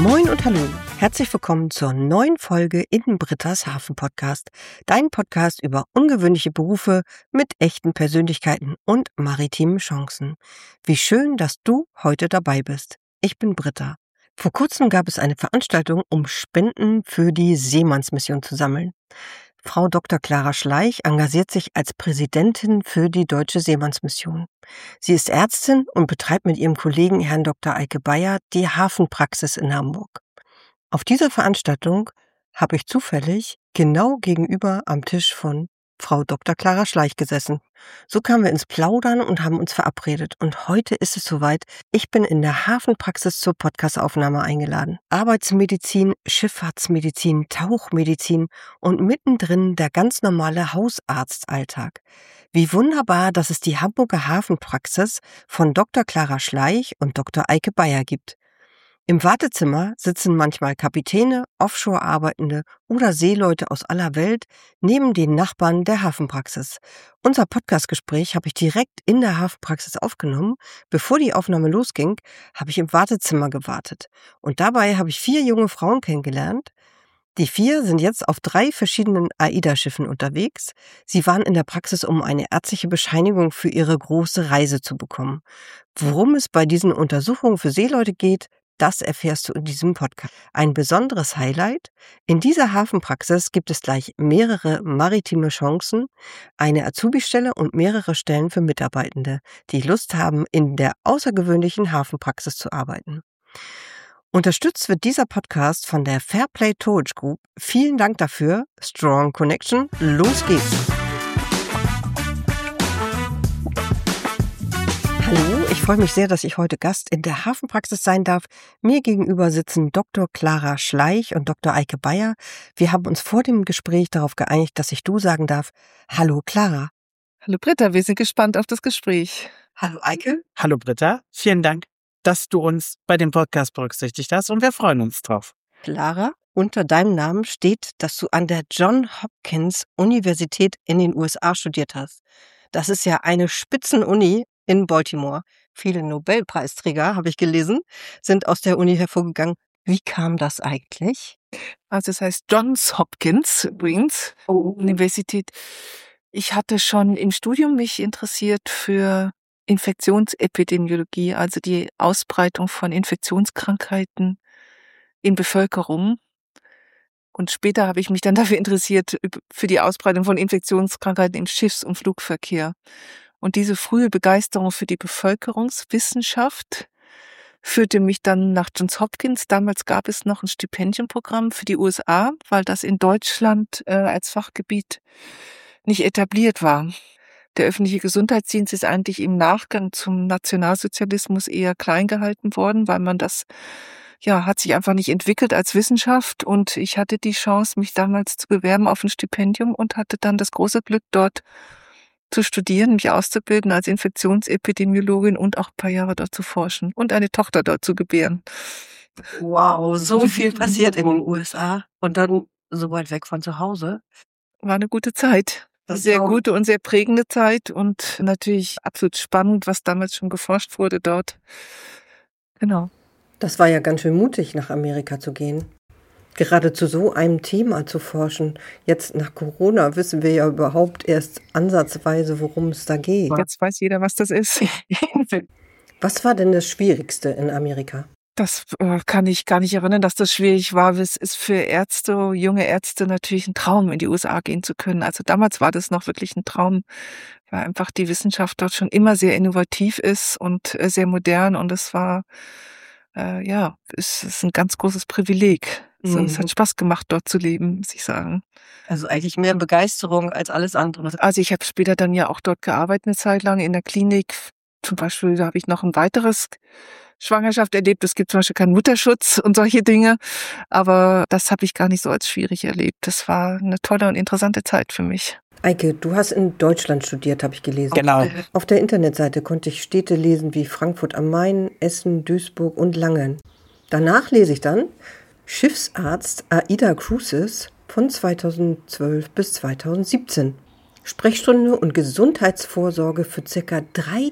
Moin und hallo, herzlich willkommen zur neuen Folge in Britta's Hafen-Podcast, dein Podcast über ungewöhnliche Berufe mit echten Persönlichkeiten und maritimen Chancen. Wie schön, dass du heute dabei bist. Ich bin Britta. Vor kurzem gab es eine Veranstaltung, um Spenden für die Seemannsmission zu sammeln. Frau Dr. Clara Schleich engagiert sich als Präsidentin für die Deutsche Seemannsmission. Sie ist Ärztin und betreibt mit ihrem Kollegen Herrn Dr. Eike Beyer die Hafenpraxis in Hamburg. Auf dieser Veranstaltung habe ich zufällig genau gegenüber am Tisch von Frau Dr. Clara Schleich gesessen. So kamen wir ins Plaudern und haben uns verabredet. Und heute ist es soweit. Ich bin in der Hafenpraxis zur Podcastaufnahme eingeladen. Arbeitsmedizin, Schifffahrtsmedizin, Tauchmedizin und mittendrin der ganz normale Hausarztalltag. Wie wunderbar, dass es die Hamburger Hafenpraxis von Dr. Clara Schleich und Dr. Eike Beyer gibt. Im Wartezimmer sitzen manchmal Kapitäne, Offshore-Arbeitende oder Seeleute aus aller Welt neben den Nachbarn der Hafenpraxis. Unser Podcastgespräch habe ich direkt in der Hafenpraxis aufgenommen. Bevor die Aufnahme losging, habe ich im Wartezimmer gewartet. Und dabei habe ich 4 junge Frauen kennengelernt. Die 4 sind jetzt auf 3 verschiedenen AIDA-Schiffen unterwegs. Sie waren in der Praxis, um eine ärztliche Bescheinigung für ihre große Reise zu bekommen. Worum es bei diesen Untersuchungen für Seeleute geht, das erfährst du in diesem Podcast. Ein besonderes Highlight: In dieser Hafenpraxis gibt es gleich mehrere maritime Chancen, eine Azubi-Stelle und mehrere Stellen für Mitarbeitende, die Lust haben, in der außergewöhnlichen Hafenpraxis zu arbeiten. Unterstützt wird dieser Podcast von der Fairplay Towage Group. Vielen Dank dafür. Strong Connection. Los geht's. Hallo, ich freue mich sehr, dass ich heute Gast in der Hafenpraxis sein darf. Mir gegenüber sitzen Dr. Clara Schleich und Dr. Eike Beyer. Wir haben uns vor dem Gespräch darauf geeinigt, dass ich du sagen darf. Hallo Clara. Hallo Britta, wir sind gespannt auf das Gespräch. Hallo Eike. Hallo Britta, vielen Dank, dass du uns bei dem Podcast berücksichtigt hast und wir freuen uns drauf. Clara, unter deinem Namen steht, dass du an der Johns Hopkins Universität in den USA studiert hast. Das ist ja eine Spitzenuni in Baltimore. Viele Nobelpreisträger, habe ich gelesen, sind aus der Uni hervorgegangen. Wie kam das eigentlich? Also es heißt Johns Hopkins übrigens, Universität. Ich hatte schon im Studium mich interessiert für Infektionsepidemiologie, also die Ausbreitung von Infektionskrankheiten in Bevölkerung. Und später habe ich mich dann dafür interessiert, für die Ausbreitung von Infektionskrankheiten im Schiffs- und Flugverkehr. Und diese frühe Begeisterung für die Bevölkerungswissenschaft führte mich dann nach Johns Hopkins. Damals gab es noch ein Stipendienprogramm für die USA, weil das in Deutschland als Fachgebiet nicht etabliert war. Der öffentliche Gesundheitsdienst ist eigentlich im Nachgang zum Nationalsozialismus eher klein gehalten worden, weil man das hat sich einfach nicht entwickelt als Wissenschaft. Und ich hatte die Chance, mich damals zu bewerben auf ein Stipendium und hatte dann das große Glück, dort zu studieren, mich auszubilden als Infektionsepidemiologin und auch ein paar Jahre dort zu forschen und eine Tochter dort zu gebären. Wow, so viel passiert in den USA und dann so weit weg von zu Hause. War eine gute Zeit. Sehr gute und sehr prägende Zeit und natürlich absolut spannend, was damals schon geforscht wurde dort. Genau. Das war ja ganz schön mutig, nach Amerika zu gehen. Gerade zu so einem Thema zu forschen. Jetzt nach Corona wissen wir ja überhaupt erst ansatzweise, worum es da geht. Jetzt weiß jeder, was das ist. Was war denn das Schwierigste in Amerika? Das kann ich gar nicht erinnern, dass das schwierig war. Es ist für Ärzte, junge Ärzte natürlich ein Traum, in die USA gehen zu können. Also damals war das noch wirklich ein Traum, weil einfach die Wissenschaft dort schon immer sehr innovativ ist und sehr modern. Und es war, es ist ein ganz großes Privileg. Also, es hat Spaß gemacht, dort zu leben, muss ich sagen. Also eigentlich mehr Begeisterung als alles andere. Also ich habe später dann ja auch dort gearbeitet, eine Zeit lang in der Klinik. Zum Beispiel, da habe ich noch ein weiteres Schwangerschaft erlebt. Es gibt zum Beispiel keinen Mutterschutz und solche Dinge. Aber das habe ich gar nicht so als schwierig erlebt. Das war eine tolle und interessante Zeit für mich. Eike, du hast in Deutschland studiert, habe ich gelesen. Genau. Auf der Internetseite konnte ich Städte lesen wie Frankfurt am Main, Essen, Duisburg und Langen. Danach lese ich dann Schiffsarzt AIDA Cruises von 2012 bis 2017. Sprechstunde und Gesundheitsvorsorge für ca.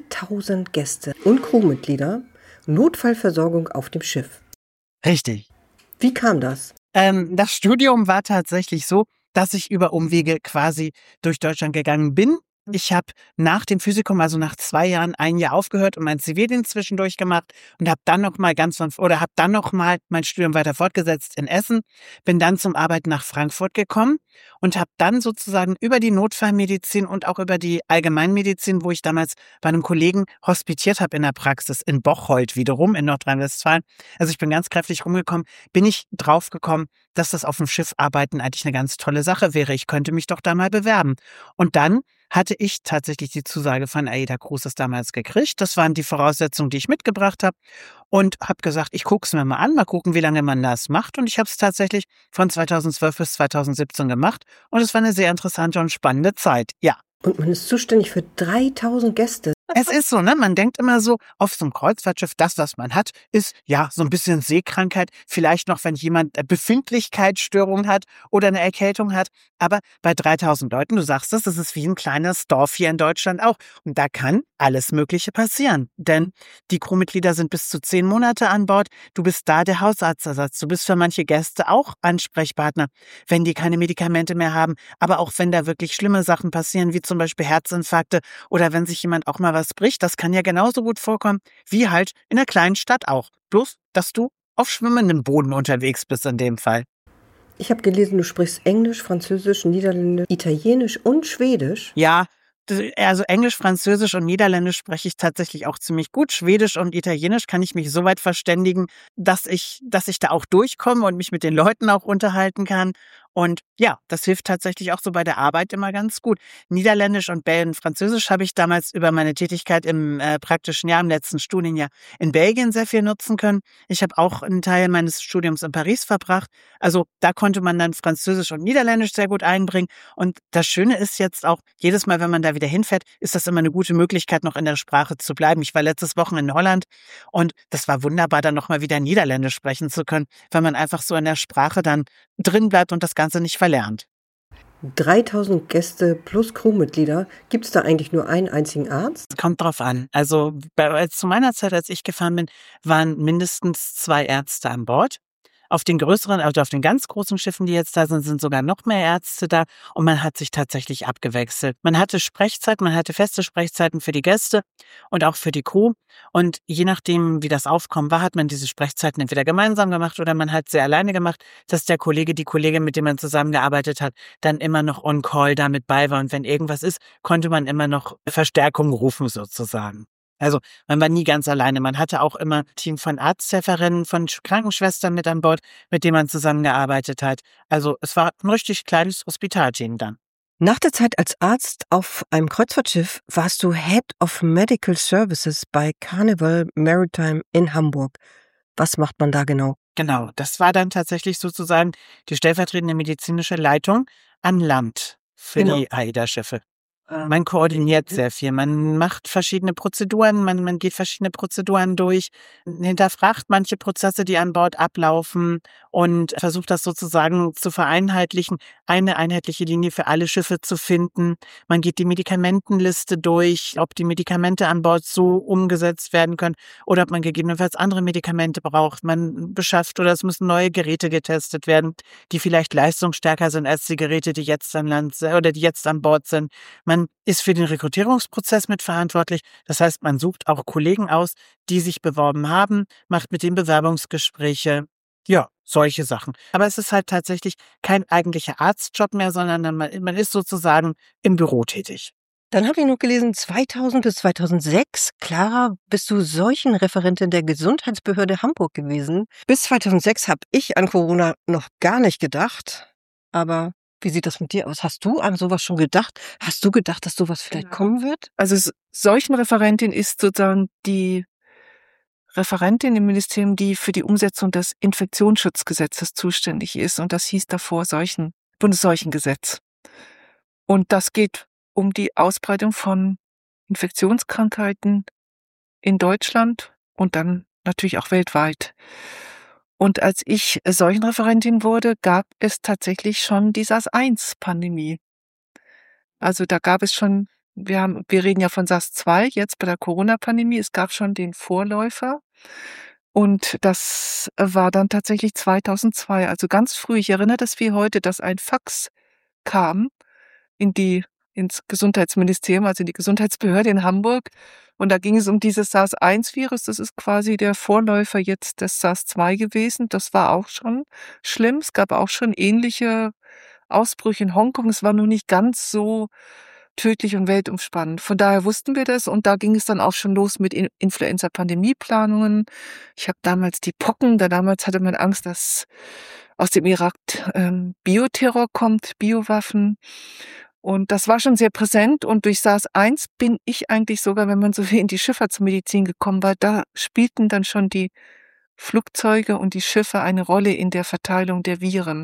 3000 Gäste und Crewmitglieder, Notfallversorgung auf dem Schiff. Richtig. Wie kam das? Das Studium war tatsächlich so, dass ich über Umwege quasi durch Deutschland gegangen bin. Ich habe nach dem Physikum, also nach 2 Jahren, 1 Jahr aufgehört und meinen Zivildienst zwischendurch gemacht und habe dann noch mal mein Studium weiter fortgesetzt in Essen, bin dann zum Arbeiten nach Frankfurt gekommen und habe dann sozusagen über die Notfallmedizin und auch über die Allgemeinmedizin, wo ich damals bei einem Kollegen hospitiert habe in der Praxis in Bocholt wiederum in Nordrhein-Westfalen. Also ich bin ganz kräftig rumgekommen, bin ich draufgekommen, dass das auf dem Schiff arbeiten eigentlich eine ganz tolle Sache wäre. Ich könnte mich doch da mal bewerben. Und dann hatte ich tatsächlich die Zusage von AIDA Cruises damals gekriegt. Das waren die Voraussetzungen, die ich mitgebracht habe und habe gesagt, ich gucke es mir mal an, mal gucken, wie lange man das macht. Und ich habe es tatsächlich von 2012 bis 2017 gemacht und es war eine sehr interessante und spannende Zeit. Ja. Und man ist zuständig für 3000 Gäste. Es ist so, ne? Man denkt immer so, auf so einem Kreuzfahrtschiff, das, was man hat, ist ja so ein bisschen Seekrankheit. Vielleicht noch, wenn jemand Befindlichkeitsstörung hat oder eine Erkältung hat. Aber bei 3000 Leuten, du sagst es, das ist wie ein kleines Dorf hier in Deutschland auch. Und da kann alles Mögliche passieren. Denn die Crewmitglieder sind bis zu 10 Monate an Bord. Du bist da der Hausarztersatz. Du bist für manche Gäste auch Ansprechpartner, wenn die keine Medikamente mehr haben. Aber auch wenn da wirklich schlimme Sachen passieren, wie zum Beispiel Herzinfarkte oder wenn sich jemand auch mal was bricht, das kann ja genauso gut vorkommen, wie halt in einer kleinen Stadt auch. Bloß, dass du auf schwimmendem Boden unterwegs bist in dem Fall. Ich habe gelesen, du sprichst Englisch, Französisch, Niederländisch, Italienisch und Schwedisch. Ja, also Englisch, Französisch und Niederländisch spreche ich tatsächlich auch ziemlich gut. Schwedisch und Italienisch kann ich mich so weit verständigen, dass ich da auch durchkomme und mich mit den Leuten auch unterhalten kann. Und ja, das hilft tatsächlich auch so bei der Arbeit immer ganz gut. Niederländisch und Französisch habe ich damals über meine Tätigkeit im praktischen Jahr, im letzten Studienjahr in Belgien sehr viel nutzen können. Ich habe auch einen Teil meines Studiums in Paris verbracht. Also da konnte man dann Französisch und Niederländisch sehr gut einbringen. Und das Schöne ist jetzt auch, jedes Mal, wenn man da wieder hinfährt, ist das immer eine gute Möglichkeit, noch in der Sprache zu bleiben. Ich war letztes Wochenende in Holland und das war wunderbar, dann nochmal wieder Niederländisch sprechen zu können, weil man einfach so in der Sprache dann drin bleibt und das Ganze nicht verlernt. 3000 Gäste plus Crewmitglieder. Gibt es da eigentlich nur einen einzigen Arzt? Kommt drauf an. Also zu meiner Zeit, als ich gefahren bin, waren mindestens 2 Ärzte an Bord. Auf den größeren, also auf den ganz großen Schiffen, die jetzt da sind, sind sogar noch mehr Ärzte da und man hat sich tatsächlich abgewechselt. Man hatte Sprechzeit, man hatte feste Sprechzeiten für die Gäste und auch für die Crew und je nachdem, wie das Aufkommen war, hat man diese Sprechzeiten entweder gemeinsam gemacht oder man hat sie alleine gemacht, dass der Kollege, die Kollegin, mit dem man zusammengearbeitet hat, dann immer noch on call da mit bei war und wenn irgendwas ist, konnte man immer noch Verstärkung rufen sozusagen. Also man war nie ganz alleine. Man hatte auch immer ein Team von Arzthelferinnen, von Krankenschwestern mit an Bord, mit denen man zusammengearbeitet hat. Also es war ein richtig kleines Hospitalteam dann. Nach der Zeit als Arzt auf einem Kreuzfahrtschiff warst du Head of Medical Services bei Carnival Maritime in Hamburg. Was macht man da genau? Genau, das war dann tatsächlich sozusagen die stellvertretende medizinische Leitung an Land für die AIDA-Schiffe. Man koordiniert sehr viel, man macht verschiedene Prozeduren, man geht verschiedene Prozeduren durch, hinterfragt manche Prozesse, die an Bord ablaufen und versucht das sozusagen zu vereinheitlichen, eine einheitliche Linie für alle Schiffe zu finden. Man geht die Medikamentenliste durch, ob die Medikamente an Bord so umgesetzt werden können oder ob man gegebenenfalls andere Medikamente braucht. Man beschafft oder es müssen neue Geräte getestet werden, die vielleicht leistungsstärker sind als die Geräte, die jetzt an Land oder die jetzt an Bord sind. Man ist für den Rekrutierungsprozess mitverantwortlich. Das heißt, man sucht auch Kollegen aus, die sich beworben haben, macht mit denen Bewerbungsgespräche. Ja, solche Sachen. Aber es ist halt tatsächlich kein eigentlicher Arztjob mehr, sondern man ist sozusagen im Büro tätig. Dann habe ich noch gelesen, 2000 bis 2006, Clara, bist du Seuchenreferentin der Gesundheitsbehörde Hamburg gewesen. Bis 2006 habe ich an Corona noch gar nicht gedacht. Aber wie sieht das mit dir aus? Hast du an sowas schon gedacht? Hast du gedacht, dass sowas vielleicht kommen wird? Also Seuchenreferentin ist sozusagen die Referentin im Ministerium, die für die Umsetzung des Infektionsschutzgesetzes zuständig ist. Und das hieß davor Bundesseuchengesetz. Und das geht um die Ausbreitung von Infektionskrankheiten in Deutschland und dann natürlich auch weltweit. Und als ich Seuchenreferentin wurde, gab es tatsächlich schon die SARS-1-Pandemie. Also da gab es schon, wir reden ja von SARS-2 jetzt bei der Corona-Pandemie, es gab schon den Vorläufer. Und das war dann tatsächlich 2002, also ganz früh. Ich erinnere das wie heute, dass ein Fax kam ins Gesundheitsministerium, also in die Gesundheitsbehörde in Hamburg. Und da ging es um dieses SARS-1-Virus. Das ist quasi der Vorläufer jetzt des SARS-2 gewesen. Das war auch schon schlimm. Es gab auch schon ähnliche Ausbrüche in Hongkong. Es war nur nicht ganz so tödlich und weltumspannend. Von daher wussten wir das und da ging es dann auch schon los mit Influenza-Pandemieplanungen. Ich habe damals die Pocken, damals hatte man Angst, dass aus dem Irak Bioterror kommt, Biowaffen. Und das war schon sehr präsent und durch SARS-1 bin ich eigentlich sogar, wenn man so will, in die Schifffahrtsmedizin gekommen, weil da spielten dann schon die Flugzeuge und die Schiffe eine Rolle in der Verteilung der Viren.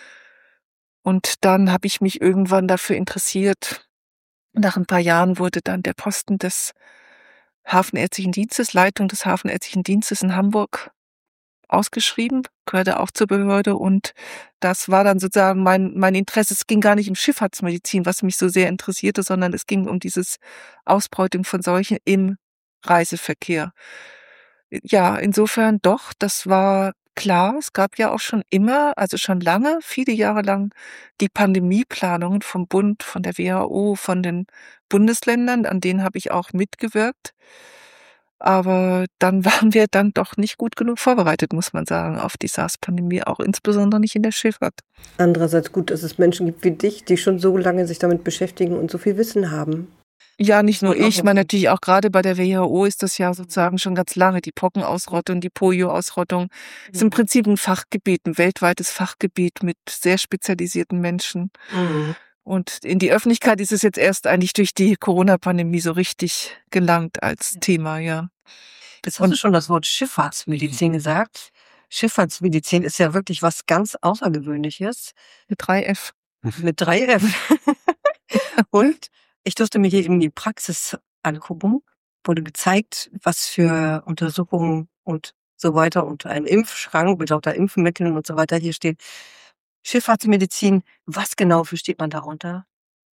Und dann habe ich mich irgendwann dafür interessiert. Nach ein paar Jahren wurde dann der Posten des Hafenärztlichen Dienstes, Leitung des Hafenärztlichen Dienstes in Hamburg ausgeschrieben, gehörte auch zur Behörde und das war dann sozusagen mein Interesse. Es ging gar nicht um Schifffahrtsmedizin, was mich so sehr interessierte, sondern es ging um dieses Ausbeutung von Seuchen im Reiseverkehr. Ja, insofern doch, das war klar. Es gab ja auch schon immer, also schon lange, viele Jahre lang, die Pandemieplanungen vom Bund, von der WHO, von den Bundesländern, an denen habe ich auch mitgewirkt. Aber dann waren wir dann doch nicht gut genug vorbereitet, muss man sagen, auf die SARS-Pandemie, auch insbesondere nicht in der Schifffahrt. Andererseits gut, dass es Menschen gibt wie dich, die schon so lange sich damit beschäftigen und so viel Wissen haben. Ja, nicht nur ich, meine natürlich auch gerade bei der WHO ist das ja sozusagen schon ganz lange, die Pockenausrottung, die Polioausrottung, ist im Prinzip ein Fachgebiet, ein weltweites Fachgebiet mit sehr spezialisierten Menschen. Mhm. Und in die Öffentlichkeit ist es jetzt erst eigentlich durch die Corona-Pandemie so richtig gelangt als Thema, ja. Jetzt hast du schon das Wort Schifffahrtsmedizin gesagt. Schifffahrtsmedizin ist ja wirklich was ganz Außergewöhnliches. Mit 3F. Mit 3F. Und ich durfte mir hier eben die Praxis angucken. Wurde gezeigt, was für Untersuchungen und so weiter und ein Impfschrank mit lauter Impfmitteln und so weiter hier steht. Schifffahrtsmedizin, was genau versteht man darunter?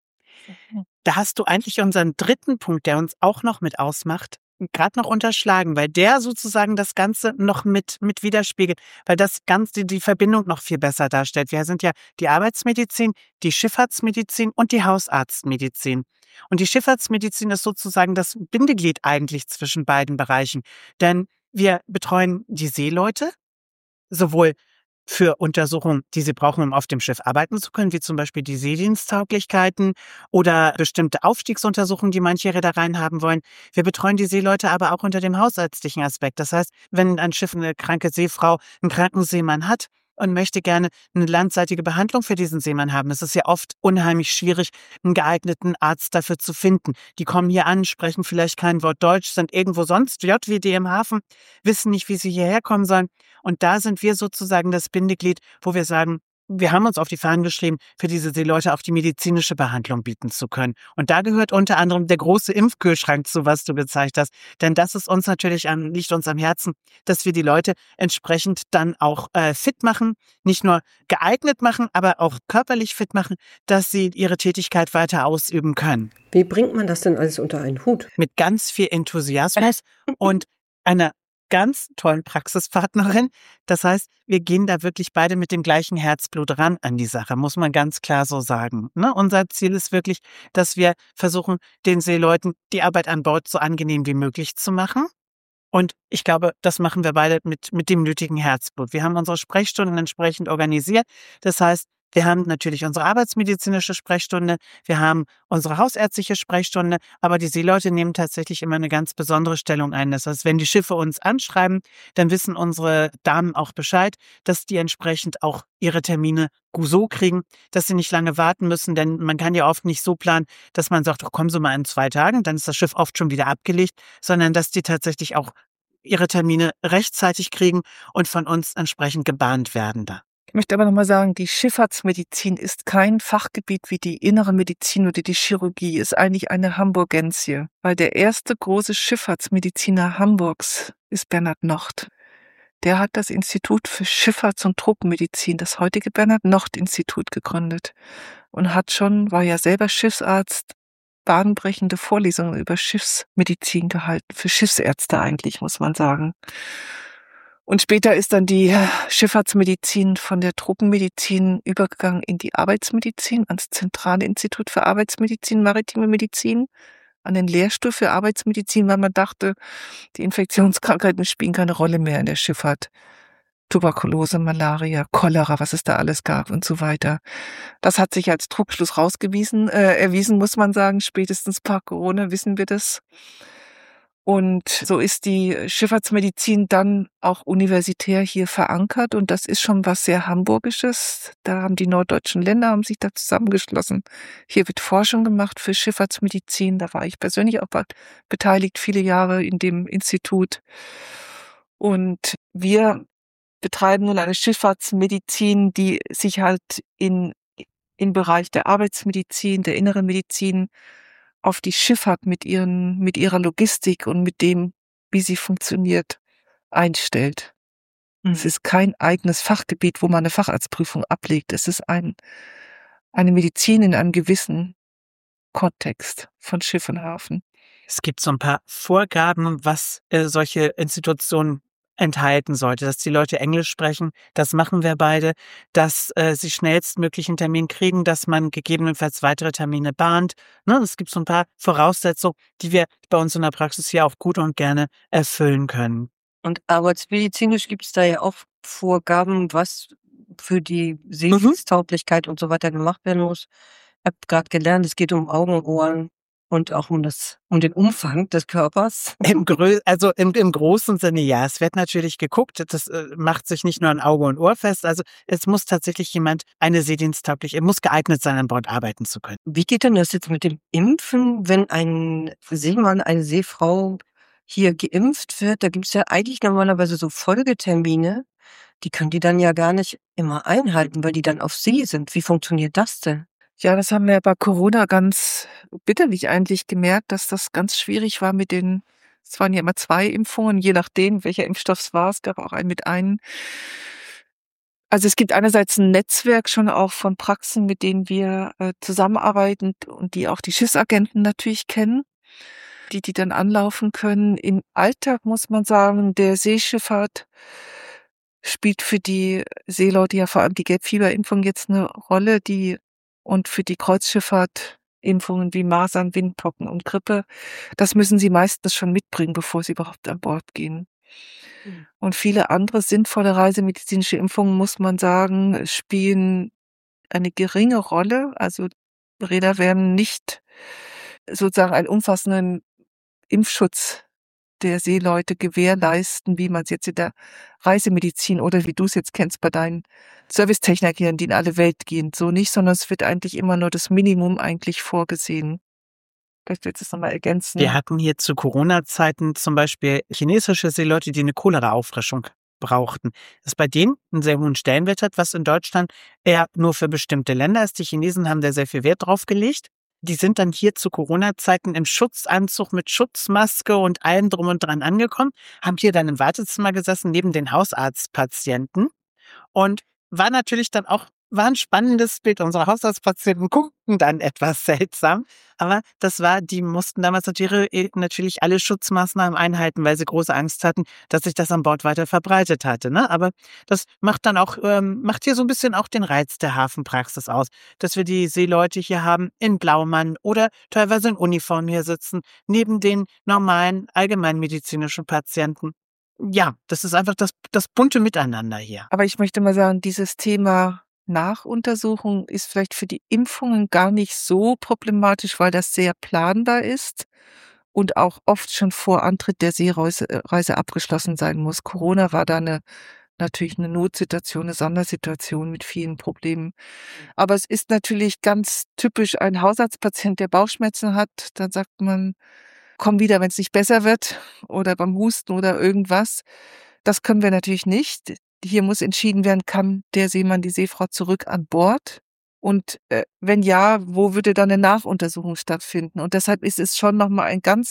Da hast du eigentlich unseren dritten Punkt, der uns auch noch mit ausmacht, gerade noch unterschlagen, weil der sozusagen das Ganze noch mit widerspiegelt, weil das Ganze die Verbindung noch viel besser darstellt. Wir sind ja die Arbeitsmedizin, die Schifffahrtsmedizin und die Hausarztmedizin. Und die Schifffahrtsmedizin ist sozusagen das Bindeglied eigentlich zwischen beiden Bereichen. Denn wir betreuen die Seeleute, sowohl für Untersuchungen, die sie brauchen, um auf dem Schiff arbeiten zu können, wie zum Beispiel die Seediensttauglichkeiten oder bestimmte Aufstiegsuntersuchungen, die manche Reedereien haben wollen. Wir betreuen die Seeleute aber auch unter dem hausärztlichen Aspekt. Das heißt, wenn ein Schiff eine kranke Seefrau, einen kranken Seemann hat und möchte gerne eine landseitige Behandlung für diesen Seemann haben, es ist ja oft unheimlich schwierig, einen geeigneten Arzt dafür zu finden. Die kommen hier an, sprechen vielleicht kein Wort Deutsch, sind irgendwo sonst JWD im Hafen, wissen nicht, wie sie hierher kommen sollen. Und da sind wir sozusagen das Bindeglied, wo wir sagen, wir haben uns auf die Fahnen geschrieben, für diese Seeleute auch die medizinische Behandlung bieten zu können. Und da gehört unter anderem der große Impfkühlschrank zu, was du gezeigt hast. Denn das ist uns natürlich liegt uns am Herzen, dass wir die Leute entsprechend dann auch fit machen, nicht nur geeignet machen, aber auch körperlich fit machen, dass sie ihre Tätigkeit weiter ausüben können. Wie bringt man das denn alles unter einen Hut? Mit ganz viel Enthusiasmus und einer ganz tollen Praxispartnerin. Das heißt, wir gehen da wirklich beide mit dem gleichen Herzblut ran an die Sache, muss man ganz klar so sagen. Ne? Unser Ziel ist wirklich, dass wir versuchen, den Seeleuten die Arbeit an Bord so angenehm wie möglich zu machen. Und ich glaube, das machen wir beide mit dem nötigen Herzblut. Wir haben unsere Sprechstunden entsprechend organisiert. Das heißt, wir haben natürlich unsere arbeitsmedizinische Sprechstunde, wir haben unsere hausärztliche Sprechstunde, aber die Seeleute nehmen tatsächlich immer eine ganz besondere Stellung ein. Das heißt, wenn die Schiffe uns anschreiben, dann wissen unsere Damen auch Bescheid, dass die entsprechend auch ihre Termine so kriegen, dass sie nicht lange warten müssen, denn man kann ja oft nicht so planen, dass man sagt, oh, kommen Sie mal in 2 Tagen, dann ist das Schiff oft schon wieder abgelegt, sondern dass die tatsächlich auch ihre Termine rechtzeitig kriegen und von uns entsprechend gebahnt werden da. Ich möchte aber nochmal sagen, die Schifffahrtsmedizin ist kein Fachgebiet wie die innere Medizin oder die Chirurgie, ist eigentlich eine Hamburgensie, weil der erste große Schifffahrtsmediziner Hamburgs ist Bernhard Nocht. Der hat das Institut für Schifffahrts- und Tropenmedizin, das heutige Bernhard-Nocht-Institut, gegründet und war ja selber Schiffsarzt, bahnbrechende Vorlesungen über Schiffsmedizin gehalten, für Schiffsärzte eigentlich, muss man sagen. Und später ist dann die Schifffahrtsmedizin von der Truppenmedizin übergegangen in die Arbeitsmedizin, ans Zentrale Institut für Arbeitsmedizin, Maritime Medizin, an den Lehrstuhl für Arbeitsmedizin, weil man dachte, die Infektionskrankheiten spielen keine Rolle mehr in der Schifffahrt. Tuberkulose, Malaria, Cholera, was es da alles gab und so weiter. Das hat sich als Trugschluss erwiesen, muss man sagen. Spätestens par Corona wissen wir das. Und so ist die Schifffahrtsmedizin dann auch universitär hier verankert. Und das ist schon was sehr Hamburgisches. Da haben die norddeutschen Länder haben sich da zusammengeschlossen. Hier wird Forschung gemacht für Schifffahrtsmedizin. Da war ich persönlich auch beteiligt, viele Jahre in dem Institut. Und wir betreiben nun eine Schifffahrtsmedizin, die sich halt im Bereich der Arbeitsmedizin, der inneren Medizin auf die Schifffahrt mit ihrer Logistik und mit dem, wie sie funktioniert, einstellt. Es ist kein eigenes Fachgebiet, wo man eine Facharztprüfung ablegt. Es ist eine Medizin in einem gewissen Kontext von Schiff und Hafen. Es gibt so ein paar Vorgaben, was solche Institutionen enthalten sollte, dass die Leute Englisch sprechen, das machen wir beide, dass sie schnellstmöglich einen Termin kriegen, dass man gegebenenfalls weitere Termine bahnt. Ne, es gibt so ein paar Voraussetzungen, die wir bei uns in der Praxis hier auch gut und gerne erfüllen können. Und arbeitsmedizinisch gibt es da ja auch Vorgaben, was für die Seediensttauglichkeit und so weiter gemacht werden muss. Ich habe gerade gelernt, es geht um Augen, Ohren und auch um den Umfang des Körpers. Im großen Sinne ja. Es wird natürlich geguckt, das macht sich nicht nur an Auge und Ohr fest. Also es muss tatsächlich er muss geeignet sein, an Bord arbeiten zu können. Wie geht denn das jetzt mit dem Impfen, wenn ein Seemann, eine Seefrau hier geimpft wird? Da gibt es ja eigentlich normalerweise so Folgetermine. Die können die dann ja gar nicht immer einhalten, weil die dann auf See sind. Wie funktioniert das denn? Ja, das haben wir bei Corona ganz bitterlich eigentlich gemerkt, dass das ganz schwierig war es waren ja immer 2 Impfungen, je nachdem, welcher Impfstoff es war. Es gab auch einen mit einem. Also es gibt einerseits ein Netzwerk schon auch von Praxen, mit denen wir zusammenarbeiten und die auch die Schiffsagenten natürlich kennen, die dann anlaufen können. Im Alltag muss man sagen, der Seeschifffahrt spielt für die Seeleute ja vor allem die Gelbfieberimpfung jetzt eine Rolle, und für die Kreuzschifffahrt Impfungen wie Masern, Windpocken und Grippe, das müssen sie meistens schon mitbringen, bevor sie überhaupt an Bord gehen. Und viele andere sinnvolle reisemedizinische Impfungen, muss man sagen, spielen eine geringe Rolle. Also Räder werden nicht sozusagen einen umfassenden Impfschutz der Seeleute gewährleisten, wie man es jetzt in der Reisemedizin oder wie du es jetzt kennst bei deinen Servicetechnikern, die in alle Welt gehen, so nicht, sondern es wird eigentlich immer nur das Minimum eigentlich vorgesehen. Vielleicht willst du es nochmal ergänzen. Wir hatten hier zu Corona-Zeiten zum Beispiel chinesische Seeleute, die eine Cholera-Auffrischung brauchten. Das bei denen einen sehr hohen Stellenwert hat, was in Deutschland eher nur für bestimmte Länder ist. Die Chinesen haben da sehr viel Wert drauf gelegt. Die sind dann hier zu Corona-Zeiten im Schutzanzug mit Schutzmaske und allem drum und dran angekommen, haben hier dann im Wartezimmer gesessen neben den Hausarztpatienten und war natürlich dann auch ein spannendes Bild. Unsere Hausarztpatienten guckten dann etwas seltsam, aber die mussten damals natürlich alle Schutzmaßnahmen einhalten, weil sie große Angst hatten, dass sich das an Bord weiter verbreitet hatte. Ne? Aber das macht dann auch, macht hier so ein bisschen auch den Reiz der Hafenpraxis aus, dass wir die Seeleute hier haben in Blaumann oder teilweise in Uniform hier sitzen, neben den normalen allgemeinmedizinischen Patienten. Ja, das ist einfach das bunte Miteinander hier. Aber ich möchte mal sagen, dieses Thema Nachuntersuchung ist vielleicht für die Impfungen gar nicht so problematisch, weil das sehr planbar ist und auch oft schon vor Antritt der Seereise abgeschlossen sein muss. Corona war da natürlich eine Notsituation, eine Sondersituation mit vielen Problemen. Aber es ist natürlich ganz typisch ein Hausarztpatient, der Bauchschmerzen hat. Dann sagt man, komm wieder, wenn es nicht besser wird oder beim Husten oder irgendwas. Das können wir natürlich nicht. Hier muss entschieden werden, kann der Seemann, die Seefrau zurück an Bord? Und wenn ja, wo würde dann eine Nachuntersuchung stattfinden? Und deshalb ist es schon nochmal eine ganz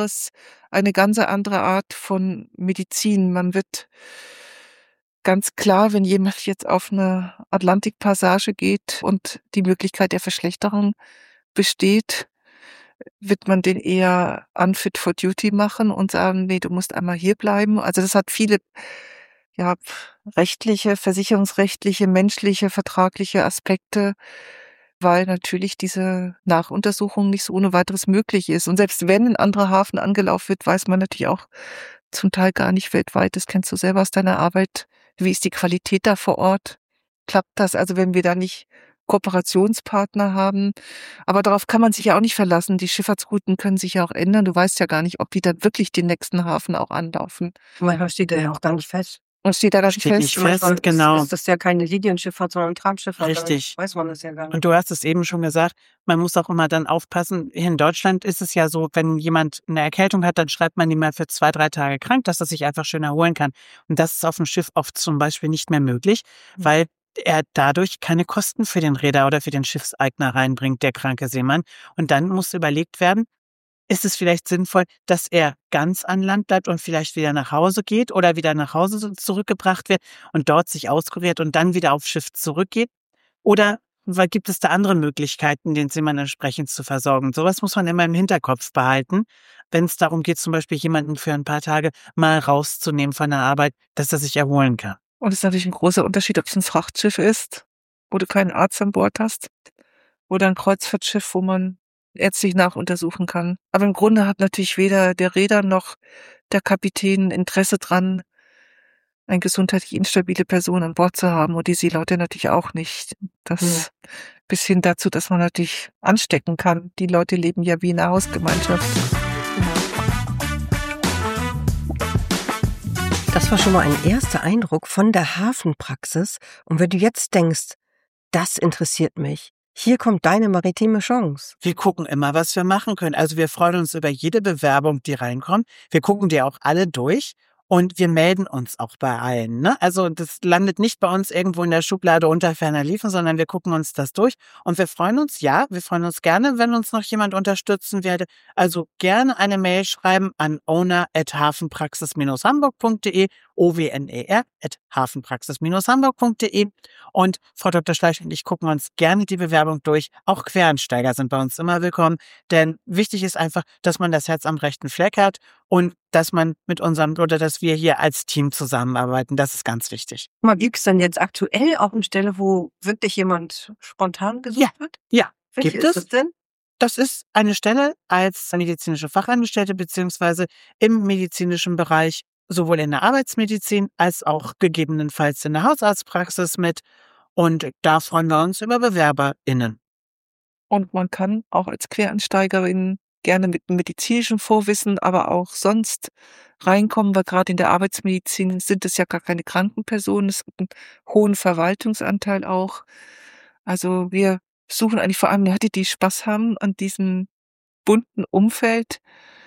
andere Art von Medizin. Man wird ganz klar, wenn jemand jetzt auf eine Atlantikpassage geht und die Möglichkeit der Verschlechterung besteht, wird man den eher unfit for duty machen und sagen, nee, du musst einmal hier bleiben. Also das hat viele ja, rechtliche, versicherungsrechtliche, menschliche, vertragliche Aspekte, weil natürlich diese Nachuntersuchung nicht so ohne weiteres möglich ist. Und selbst wenn ein anderer Hafen angelaufen wird, weiß man natürlich auch zum Teil gar nicht weltweit, das kennst du selber aus deiner Arbeit, wie ist die Qualität da vor Ort? Klappt das? Also wenn wir da nicht Kooperationspartner haben, aber darauf kann man sich ja auch nicht verlassen. Die Schifffahrtsrouten können sich ja auch ändern. Du weißt ja gar nicht, ob die dann wirklich den nächsten Hafen auch anlaufen. Manchmal steht da ja auch gar nicht fest. Und steht da das Steht nicht fest, Manchmal genau. ist das ja keine Linienschifffahrt, sondern ein Tramschifffahrt. Richtig. Weiß man das ja gar nicht. Und du hast es eben schon gesagt, man muss auch immer dann aufpassen. Hier in Deutschland ist es ja so, wenn jemand eine Erkältung hat, dann schreibt man ihn mal für 2-3 Tage krank, dass er sich einfach schön erholen kann. Und das ist auf dem Schiff oft zum Beispiel nicht mehr möglich, weil er dadurch keine Kosten für den Reeder oder für den Schiffseigner reinbringt, der kranke Seemann. Und dann muss überlegt werden, ist es vielleicht sinnvoll, dass er ganz an Land bleibt und vielleicht wieder nach Hause geht oder wieder nach Hause zurückgebracht wird und dort sich auskuriert und dann wieder aufs Schiff zurückgeht? Oder gibt es da andere Möglichkeiten, den Seemann entsprechend zu versorgen? Sowas muss man immer im Hinterkopf behalten, wenn es darum geht, zum Beispiel jemanden für ein paar Tage mal rauszunehmen von der Arbeit, dass er sich erholen kann. Und es ist natürlich ein großer Unterschied, ob es ein Frachtschiff ist, wo du keinen Arzt an Bord hast, oder ein Kreuzfahrtschiff, wo man ärztlich nachuntersuchen kann. Aber im Grunde hat natürlich weder der Reeder noch der Kapitän Interesse dran, eine gesundheitlich instabile Person an Bord zu haben, und die Seeleute natürlich auch nicht. Das bis hin dazu, dass man natürlich anstecken kann. Die Leute leben ja wie in einer Hausgemeinschaft. Das war schon mal ein erster Eindruck von der Hafenpraxis. Und wenn du jetzt denkst, das interessiert mich, hier kommt deine maritime Chance. Wir gucken immer, was wir machen können. Also wir freuen uns über jede Bewerbung, die reinkommt. Wir gucken die auch alle durch. Und wir melden uns auch bei allen. Ne? Also das landet nicht bei uns irgendwo in der Schublade unter ferner Liefen, sondern wir gucken uns das durch. Und wir freuen uns gerne, wenn uns noch jemand unterstützen werde. Also gerne eine Mail schreiben an owner@hafenpraxis-hamburg.de, owner@hafenpraxis-hamburg.de. Und Frau Dr. Schleich und ich gucken uns gerne die Bewerbung durch. Auch Quereinsteiger sind bei uns immer willkommen. Denn wichtig ist einfach, dass man das Herz am rechten Fleck hat und dass wir hier als Team zusammenarbeiten. Das ist ganz wichtig. Gibt es denn jetzt aktuell auch eine Stelle, wo wirklich jemand spontan gesucht wird? Ja, Welche gibt ist es. das denn? Das ist eine Stelle als medizinische Fachangestellte beziehungsweise im medizinischen Bereich, sowohl in der Arbeitsmedizin als auch gegebenenfalls in der Hausarztpraxis mit. Und da freuen wir uns über BewerberInnen. Und man kann auch als Quereinsteigerin gerne mit medizinischem Vorwissen, aber auch sonst reinkommen, weil gerade in der Arbeitsmedizin sind es ja gar keine Krankenpersonen. Es gibt einen hohen Verwaltungsanteil auch. Also wir suchen eigentlich vor allem Leute, die Spaß haben an diesem bunten Umfeld,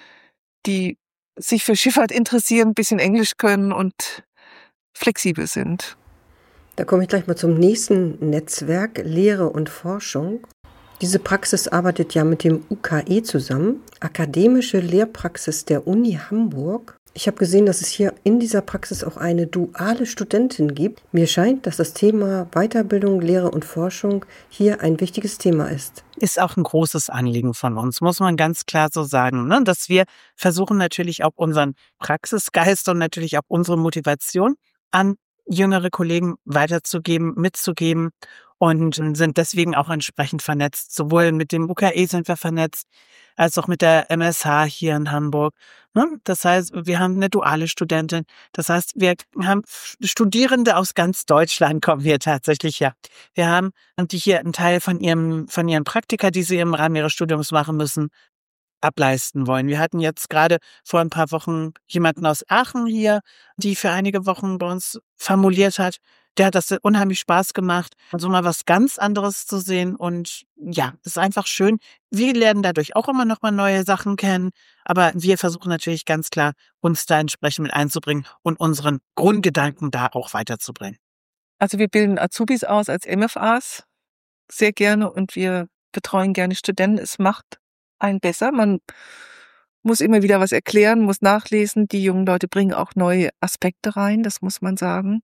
die sich für Schifffahrt interessieren, ein bisschen Englisch können und flexibel sind. Da komme ich gleich mal zum nächsten Netzwerk, Lehre und Forschung. Diese Praxis arbeitet ja mit dem UKE zusammen, Akademische Lehrpraxis der Uni Hamburg. Ich habe gesehen, dass es hier in dieser Praxis auch eine duale Studentin gibt. Mir scheint, dass das Thema Weiterbildung, Lehre und Forschung hier ein wichtiges Thema ist. Ist auch ein großes Anliegen von uns, muss man ganz klar so sagen, ne? Dass wir versuchen natürlich auch unseren Praxisgeist und natürlich auch unsere Motivation an jüngere Kollegen weiterzugeben, mitzugeben und sind deswegen auch entsprechend vernetzt. Sowohl mit dem UKE sind wir vernetzt, als auch mit der MSH hier in Hamburg. Das heißt, wir haben eine duale Studentin. Das heißt, wir haben Studierende aus ganz Deutschland kommen hier tatsächlich her. Wir haben die hier einen Teil von ihren Praktika, die sie im Rahmen ihres Studiums machen müssen, ableisten wollen. Wir hatten jetzt gerade vor ein paar Wochen jemanden aus Aachen hier, die für einige Wochen bei uns formuliert hat. Der hat das unheimlich Spaß gemacht, so mal was ganz anderes zu sehen. Und ja, es ist einfach schön. Wir lernen dadurch auch immer noch mal neue Sachen kennen. Aber wir versuchen natürlich ganz klar, uns da entsprechend mit einzubringen und unseren Grundgedanken da auch weiterzubringen. Also wir bilden Azubis aus als MFAs sehr gerne und wir betreuen gerne Studenten. Es macht einen besser. Man muss immer wieder was erklären, muss nachlesen. Die jungen Leute bringen auch neue Aspekte rein, das muss man sagen.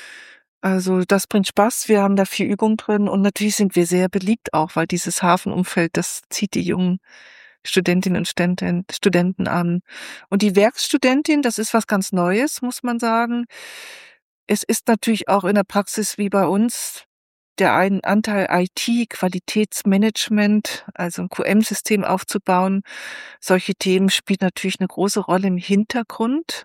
Also das bringt Spaß, wir haben da viel Übung drin und natürlich sind wir sehr beliebt auch, weil dieses Hafenumfeld, das zieht die jungen Studentinnen und Studenten an. Und die Werkstudentin, das ist was ganz Neues, muss man sagen. Es ist natürlich auch in der Praxis wie bei uns der einen Anteil IT, Qualitätsmanagement, also ein QM-System aufzubauen. Solche Themen spielen natürlich eine große Rolle im Hintergrund.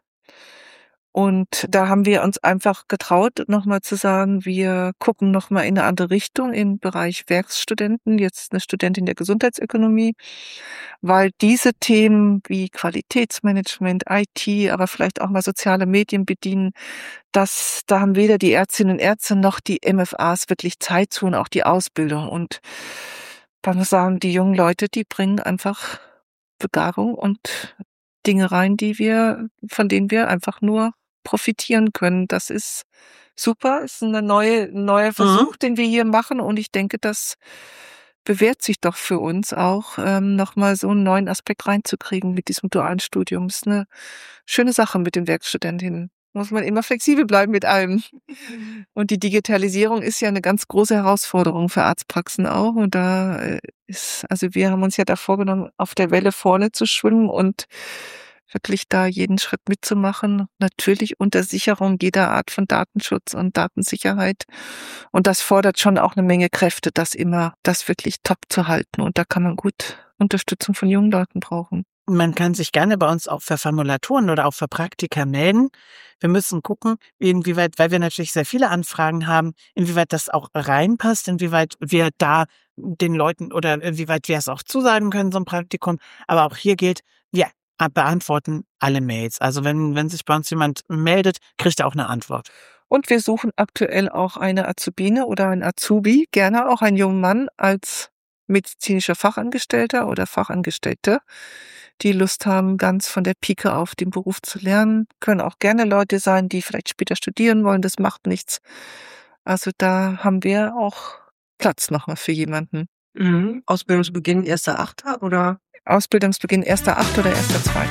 Und da haben wir uns einfach getraut, nochmal zu sagen, wir gucken nochmal in eine andere Richtung im Bereich Werkstudenten, jetzt eine Studentin der Gesundheitsökonomie, weil diese Themen wie Qualitätsmanagement, IT, aber vielleicht auch mal soziale Medien bedienen, da haben weder die Ärztinnen und Ärzte noch die MFAs wirklich Zeit zu und auch die Ausbildung. Und da muss ich sagen, die jungen Leute, die bringen einfach Begabung und Dinge rein, von denen wir einfach nur profitieren können. Das ist super, ist ein neuer Versuch, den wir hier machen. Und ich denke, das bewährt sich doch für uns auch, nochmal so einen neuen Aspekt reinzukriegen mit diesem dualen Studium. Ist eine schöne Sache mit den Werkstudentinnen. Muss man immer flexibel bleiben mit allem. Und die Digitalisierung ist ja eine ganz große Herausforderung für Arztpraxen auch. Und also wir haben uns ja da vorgenommen, auf der Welle vorne zu schwimmen und wirklich da jeden Schritt mitzumachen. Natürlich unter Sicherung jeder Art von Datenschutz und Datensicherheit. Und das fordert schon auch eine Menge Kräfte, das wirklich top zu halten. Und da kann man gut Unterstützung von jungen Leuten brauchen. Man kann sich gerne bei uns auch für Formulaturen oder auch für Praktika melden. Wir müssen gucken, inwieweit, weil wir natürlich sehr viele Anfragen haben, inwieweit das auch reinpasst, inwieweit wir da den Leuten oder inwieweit wir es auch zusagen können, so ein Praktikum. Aber auch hier gilt, wir beantworten alle Mails. Also wenn sich bei uns jemand meldet, kriegt er auch eine Antwort. Und wir suchen aktuell auch eine Azubine oder ein Azubi, gerne auch einen jungen Mann als medizinischer Fachangestellter oder Fachangestellte, die Lust haben, ganz von der Pike auf den Beruf zu lernen. Können auch gerne Leute sein, die vielleicht später studieren wollen, das macht nichts. Also da haben wir auch Platz nochmal für jemanden. Ausbildungsbeginn 1.8. oder? Ausbildungsbeginn 1.8. oder 1.2.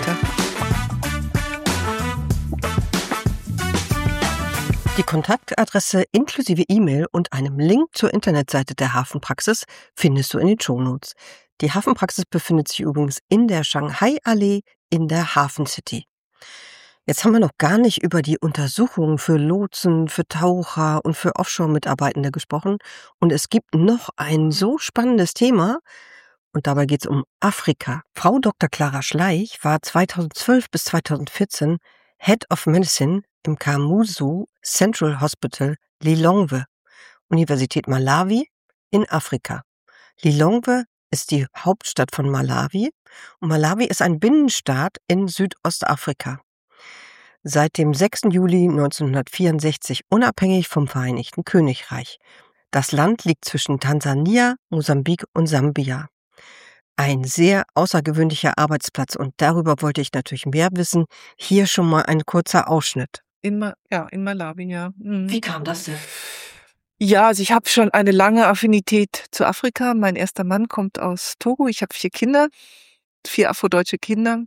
Die Kontaktadresse inklusive E-Mail und einem Link zur Internetseite der Hafenpraxis findest du in den Shownotes. Die Hafenpraxis befindet sich übrigens in der Shanghai-Allee in der Hafen City. Jetzt haben wir noch gar nicht über die Untersuchungen für Lotsen, für Taucher und für Offshore-Mitarbeitende gesprochen. Und es gibt noch ein so spannendes Thema. Und dabei geht es um Afrika. Frau Dr. Clara Schleich war 2012 bis 2014 Head of Medicine im Kamuzu Central Hospital Lilongwe, Universität Malawi in Afrika. Lilongwe ist die Hauptstadt von Malawi und Malawi ist ein Binnenstaat in Südostafrika. Seit dem 6. Juli 1964 unabhängig vom Vereinigten Königreich. Das Land liegt zwischen Tansania, Mosambik und Sambia. Ein sehr außergewöhnlicher Arbeitsplatz und darüber wollte ich natürlich mehr wissen. Hier schon mal ein kurzer Ausschnitt. In Malawi, ja. Wie kam das denn? Ja, also ich habe schon eine lange Affinität zu Afrika. Mein erster Mann kommt aus Togo. Ich habe 4 Kinder, 4 afrodeutsche Kinder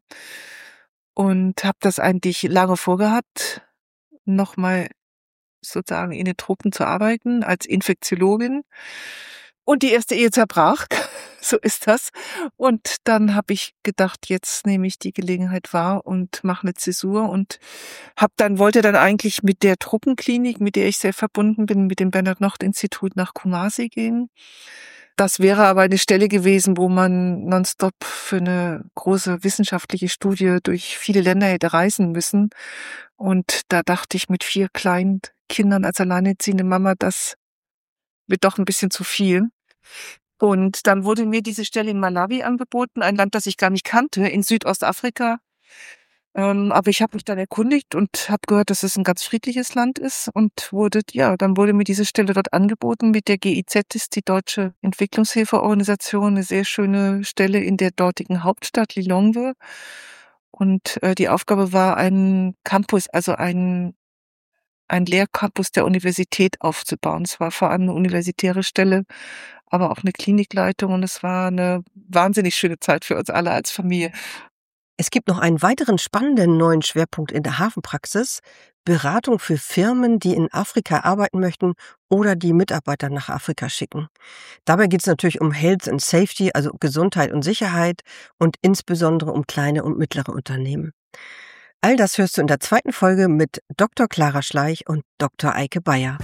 und habe das eigentlich lange vorgehabt, nochmal sozusagen in den Tropen zu arbeiten als Infektiologin. Und die erste Ehe zerbrach. So ist das. Und dann habe ich gedacht, jetzt nehme ich die Gelegenheit wahr und mache eine Zäsur und wollte dann eigentlich mit der Truppenklinik, mit der ich sehr verbunden bin, mit dem Bernhard-Nocht-Institut nach Kumasi gehen. Das wäre aber eine Stelle gewesen, wo man nonstop für eine große wissenschaftliche Studie durch viele Länder hätte reisen müssen. Und da dachte ich, mit 4 kleinen Kindern als alleinerziehende Mama, das wird doch ein bisschen zu viel. Und dann wurde mir diese Stelle in Malawi angeboten, ein Land, das ich gar nicht kannte, in Südostafrika. Aber ich habe mich dann erkundigt und habe gehört, dass es ein ganz friedliches Land ist und dann wurde mir diese Stelle dort angeboten mit der GIZ, ist die Deutsche Entwicklungshilfeorganisation, eine sehr schöne Stelle in der dortigen Hauptstadt Lilongwe. Und die Aufgabe war, einen Campus, also ein Lehrcampus der Universität aufzubauen. Es war vor allem eine universitäre Stelle, aber auch eine Klinikleitung und es war eine wahnsinnig schöne Zeit für uns alle als Familie. Es gibt noch einen weiteren spannenden neuen Schwerpunkt in der Hafenpraxis: Beratung für Firmen, die in Afrika arbeiten möchten oder die Mitarbeiter nach Afrika schicken. Dabei geht es natürlich um Health and Safety, also Gesundheit und Sicherheit und insbesondere um kleine und mittlere Unternehmen. All das hörst du in der 2. Folge mit Dr. Clara Schleich und Dr. Eike Beyer.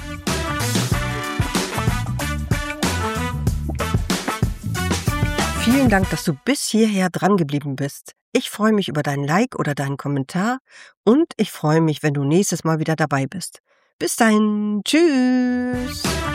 Vielen Dank, dass du bis hierher dran geblieben bist. Ich freue mich über dein Like oder deinen Kommentar und ich freue mich, wenn du nächstes Mal wieder dabei bist. Bis dahin, tschüss!